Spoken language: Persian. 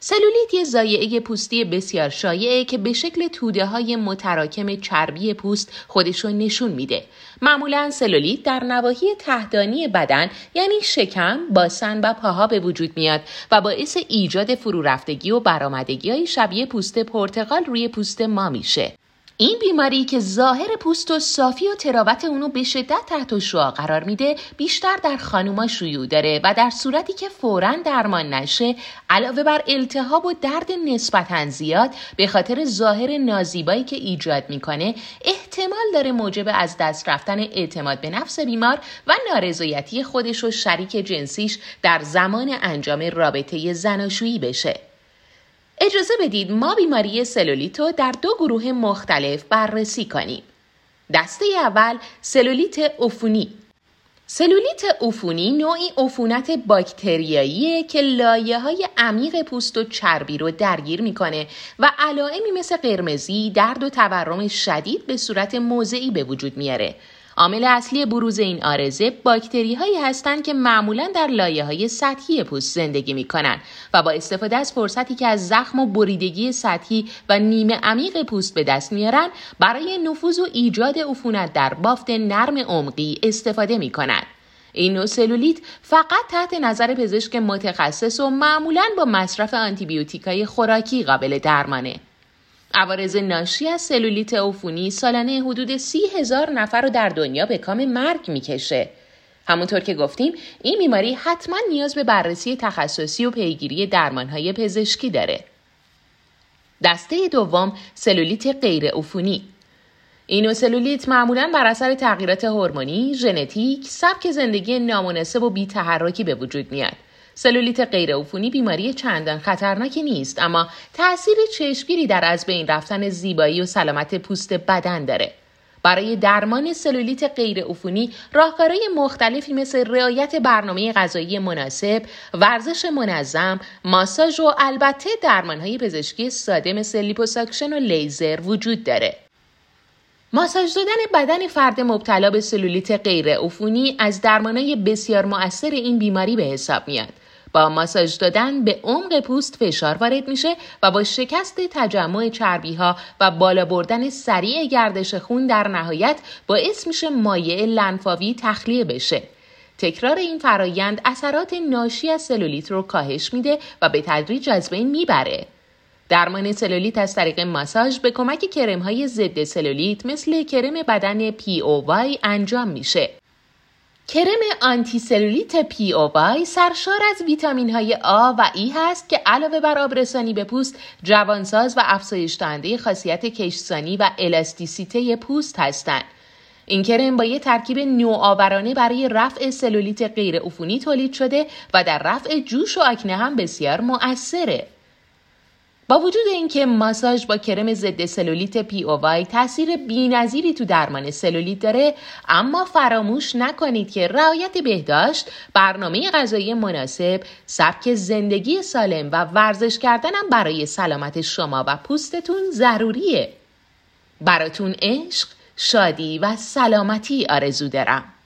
سلولیت یه ضایعه پوستی بسیار شایعه که به شکل توده‌های متراکم چربی پوست خودشو نشون میده. معمولاً سلولیت در نواحی تحتانی بدن یعنی شکم، باسن و پاها به وجود میاد و باعث ایجاد فرورفتگی و برآمدگی‌های شبیه پوست پرتقال روی پوست ما میشه. این بیماری که ظاهر پوست و صافی و تراوت اونو به شدت تحت شعاع قرار میده بیشتر در خانوما شیوع داره و در صورتی که فوراً درمان نشه علاوه بر التهاب و درد نسبتاً زیاد به خاطر ظاهر نازیبایی که ایجاد میکنه احتمال داره موجب از دست رفتن اعتماد به نفس بیمار و نارضایتی خودش و شریک جنسیش در زمان انجام رابطه زناشویی بشه. اجازه بدید ما بیماری سلولیت رو در 2 گروه مختلف بررسی کنیم. دسته اول سلولیت عفونی. سلولیت عفونی نوعی عفونت باکتریاییه که لایه‌های عمیق پوست و چربی رو درگیر میکنه و علائمی مثل قرمزی، درد و تورم شدید به صورت موضعی به وجود میاره. عامل اصلی بروز این عارضه باکتری‌هایی هستند که معمولاً در لایه‌های سطحی پوست زندگی می‌کنند و با استفاده از فرصتی که از زخم و بریدگی سطحی و نیمه عمیق پوست به دست میارن برای نفوذ و ایجاد عفونت در بافت نرم عمقی استفاده می‌کنند. این نوع سلولیت فقط تحت نظر پزشک متخصص و معمولاً با مصرف آنتیبیوتیک‌های خوراکی قابل درمانه. عوارض ناشی از سلولیت عفونی سالانه حدود 30,000 نفر رو در دنیا به کام مرگ میکشه. همونطور که گفتیم این بیماری حتما نیاز به بررسی تخصصی و پیگیری درمانهای پزشکی داره. دسته دوم سلولیت غیر عفونی. این نوع سلولیت معمولاً بر اثر تغییرات هورمونی، ژنتیک، سبک زندگی نامناسب و بی‌تحرکی به وجود میاد. سلولیت غیر عفونی بیماری چندان خطرناکی نیست اما تأثیر چشمگیری در از بین رفتن زیبایی و سلامت پوست بدن داره. برای درمان سلولیت غیر عفونی راهکارهای مختلفی مثل رعایت برنامه غذایی مناسب، ورزش منظم، ماساژ و البته درمانهای پزشکی ساده مثل لیپوساکشن و لیزر وجود داره. ماساژ دادن بدن فرد مبتلا به سلولیت غیر عفونی از درمانهای بسیار مؤثر این بیماری به حساب میاد. با ماساژ دادن به عمق پوست فشار وارد میشه و با شکست تجمع چربی‌ها و بالا بردن سریع گردش خون در نهایت باعث میشه مایع لنفاوی تخلیه بشه. تکرار این فرایند اثرات ناشی از سلولیت رو کاهش میده و به تدریج از بین میبره. درمان سلولیت از طریق ماساژ به کمک کرم‌های ضد سلولیت مثل کرم بدن POY انجام میشه. کرم آنتی سلولیت POY سرشار از ویتامین‌های آ و ای هست که علاوه بر آبرسانی به پوست، جوانساز و افزایش دهنده خاصیت کشسانی و الاستیسیته پوست هستند. این کرم با یک ترکیب نوآورانه برای رفع سلولیت غیر عفونی تولید شده و در رفع جوش و آکنه هم بسیار مؤثره. با وجود اینکه ماساژ با کرم ضد سلولیت POY تاثیر بی‌نظیری تو درمان سلولیت داره، اما فراموش نکنید که رعایت بهداشت، برنامه غذایی مناسب، سبک زندگی سالم و ورزش کردن هم برای سلامت شما و پوستتون ضروریه. براتون عشق، شادی و سلامتی آرزو دارم.